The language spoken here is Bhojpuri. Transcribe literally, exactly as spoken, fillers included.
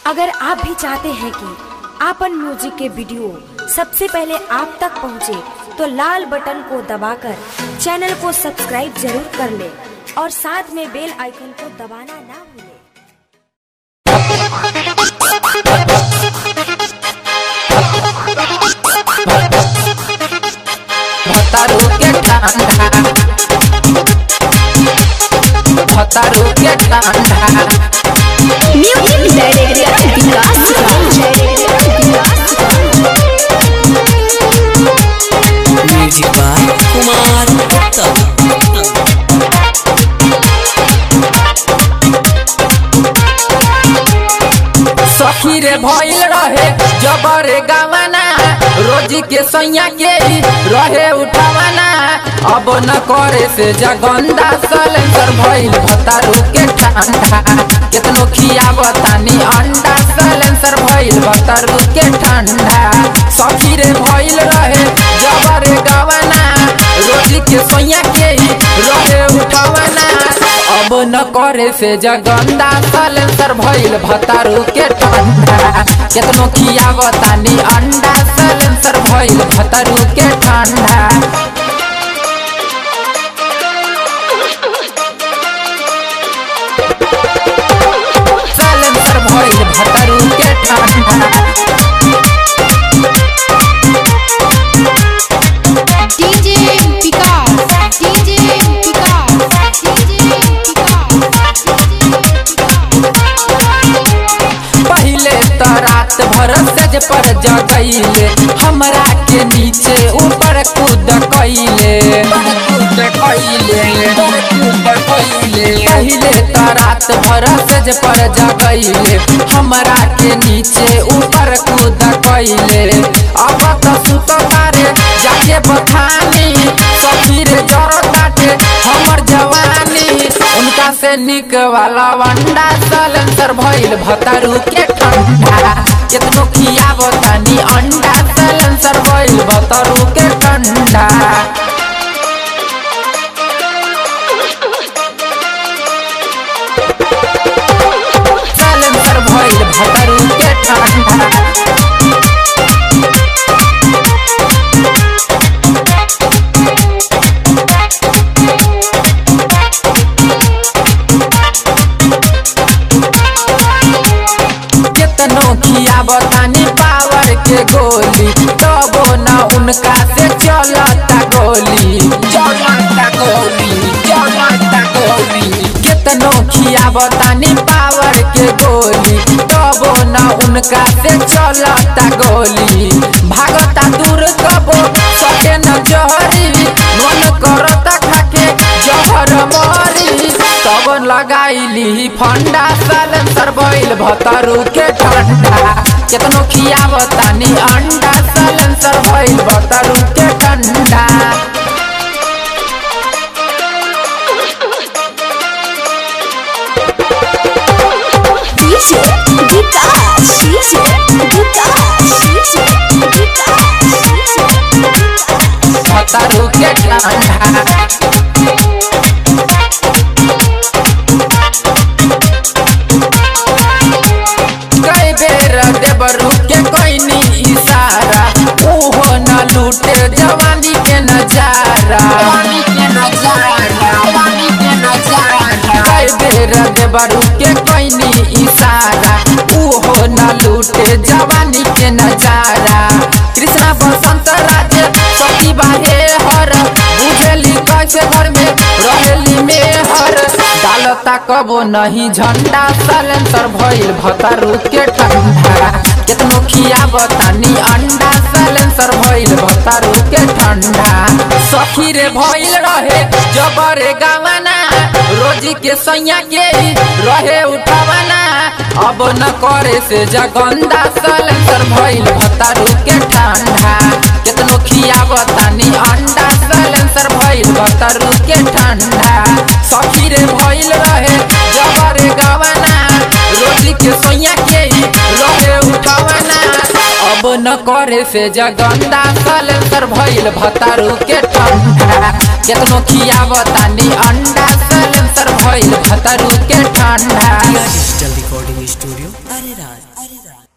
अगर आप भी चाहते हैं कि आपन म्यूजिक के वीडियो सबसे पहले आप तक पहुंचे, तो लाल बटन को दबाकर चैनल को सब्सक्राइब जरूर कर ले और साथ में बेल आइकन को दबाना ना भूलें। भतारू के ठंडा भतारू के ठंडा music director music by Kumar Gupta. सखी रे भइल रहे जबरे गवाना, रोजी के सैया के रहे उठावाना। अब न करे से जगंदा सलेंसर भइल भतारू के ठंडा। कितनो खियावतानी अंडा सलेंसर भइल भतारू के ठंडा। सखी रे भइल रहे जबरे गवाना, रोजी के सैया के रहे उठावाना। अब न करे से जगंदा सलेंसर भइल भतारू के ठंडा। कितनो खियावतानी अंडा सलेंसर भइल भतारू के ठंडा। सलेंसर भइल भतारू के ठंडा। DJ Vikas DJ Vikas DJ Vikas पहले तो रात भर सज पर जगैले, हमरा के नीचे ऊपर कूद कैले। पहले तो रात भर सज पर जगैले, हमरा के नीचे ऊपर कूद कैले। अब तो सुत तारे जाके बथानी, सफीर जर काटे हमर जवानी। उनका से निक वाला वंडा सलेंसर भइल भतारू के ठंडा। कितनो खियावतानी अंडा सलेंसर भइल भतारू के ठंडा। सलेंसर भइल भतारू के ठंडा। कितनो खियावतानी पावर के गोली, तबो न उनका से चलता गोली चलता गोली चलता गोली। कितनो खियावतानी पावर के गोली, तबो न उनका से चलता गोली। भागता दूर कबो सके न जहरी, मन करता खाके जहर मरी। तब लगाइली फंडा सलेंसर भइल भतारू के ठंडा। कितनो खियावतानी अंडा सलेंसर भइल भतारू के ठंडा। DJ Vikas DJ Vikas DJ Vikas भतारू के ठंडा। कई बेर देवरू के कोइनी इशारा, ओहो न लूटे जवानी के नजारा। कई बेर देवरू के कोइनी इशारा, ओहो न लूटे जवानी के नजारा। कृष्णा बसंत राजे सती बाहे हर, बुझेली कैसे घर में रहेली में हर। डालता कबो नहीं झंडा सलेंसर भइल भतारू के ठंडा। कितनो खियावतानी अंडा सलेंसर भइल भतारू के ठंडा। सखी रे भइल रहे जबरे गवाना, रोजी के सैया के रहे उठावाना। अब न करे से जगंदा सलेंसर भइल भतारू के ठंडा। कितनो खियावतानी अंडा सलेंसर भइल भतारू के ठंडा। सखी रे भइल रहे जबरे गवाना, रोजी के सैया के रहे उठावाना। अब मन करे से जगंदा सलेंसर भइल भतारू के ठंडा केतनो खियावतानी अंडा सलेंसर भइल भतारू के ठंडा डिजिटल रिकॉर्डिंग स्टूडियो अरे राज।